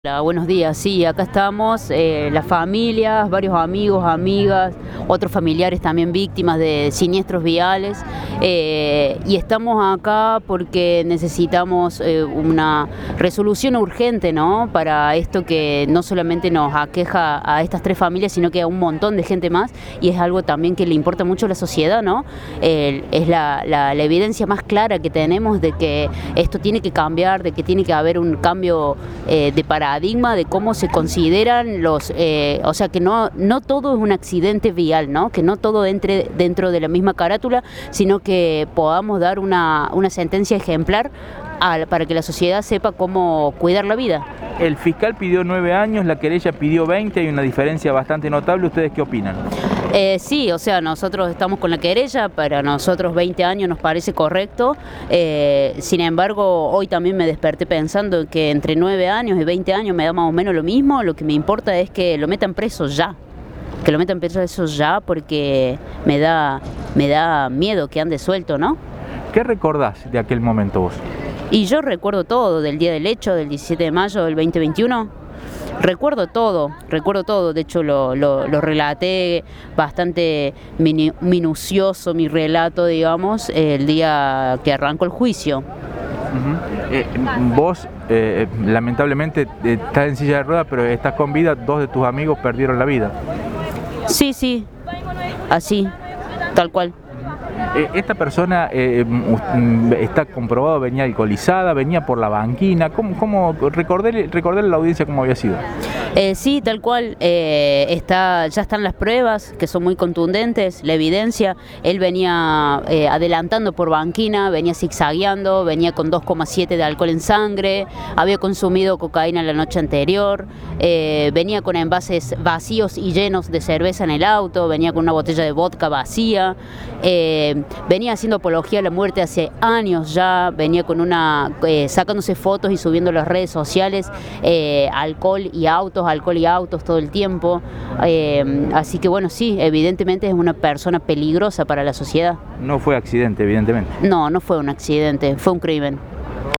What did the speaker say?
Hola, buenos días, sí, acá estamos, las familias, varios amigos, amigas, otros familiares también víctimas de siniestros viales, y estamos acá porque necesitamos una resolución urgente, ¿no? Para esto que no solamente nos aqueja a estas tres familias, sino que a un montón de gente más, y es algo también que le importa mucho a la sociedad, ¿no? Es la evidencia más clara que tenemos de que esto tiene que cambiar, de que tiene que haber un cambio de paradigma de cómo se consideran los, o sea que no todo es un accidente vial, ¿no? Que no todo entre dentro de la misma carátula, sino que podamos dar una sentencia ejemplar para que la sociedad sepa cómo cuidar la vida. El fiscal pidió 9 años, la querella pidió 20, hay una diferencia bastante notable. ¿Ustedes qué opinan? Sí, o sea, nosotros estamos con la querella, para nosotros 20 años nos parece correcto, sin embargo, hoy también me desperté pensando que entre 9 años y 20 años me da más o menos lo mismo. Lo que me importa es que lo metan preso ya, porque me da miedo que ande suelto, ¿no? ¿Qué recordás de aquel momento vos? Y yo recuerdo todo, del día del hecho, del 17 de mayo del 2021, recuerdo todo, de hecho lo relaté bastante minucioso, mi relato, digamos, el día que arrancó el juicio. Vos, lamentablemente, estás en silla de ruedas, pero estás con vida. 2 de tus amigos perdieron la vida. Sí, así, tal cual. Esta persona está comprobado, venía alcoholizada, venía por la banquina. Recordarle a la audiencia cómo había sido? Sí, tal cual, ya están las pruebas que son muy contundentes, la evidencia. Él venía adelantando por banquina, venía zigzagueando, venía con 2,7 de alcohol en sangre, había consumido cocaína la noche anterior, venía con envases vacíos y llenos de cerveza en el auto, venía con una botella de vodka vacía, venía haciendo apología a la muerte hace años ya, venía con sacándose fotos y subiendo a las redes sociales, alcohol y autos todo el tiempo, así que bueno, sí, evidentemente es una persona peligrosa para la sociedad. No fue accidente, evidentemente. No fue un accidente, fue un crimen.